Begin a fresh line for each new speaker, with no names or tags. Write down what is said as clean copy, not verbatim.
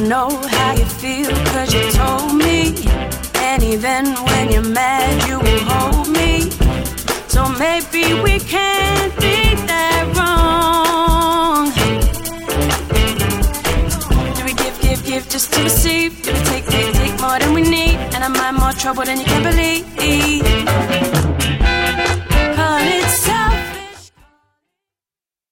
know how you feel, 'cause you told me. And even when you're mad, you will hold me. So maybe we can't be that wrong. Do we give just to receive? Do we take more than we need? And I'm in more trouble than you can believe.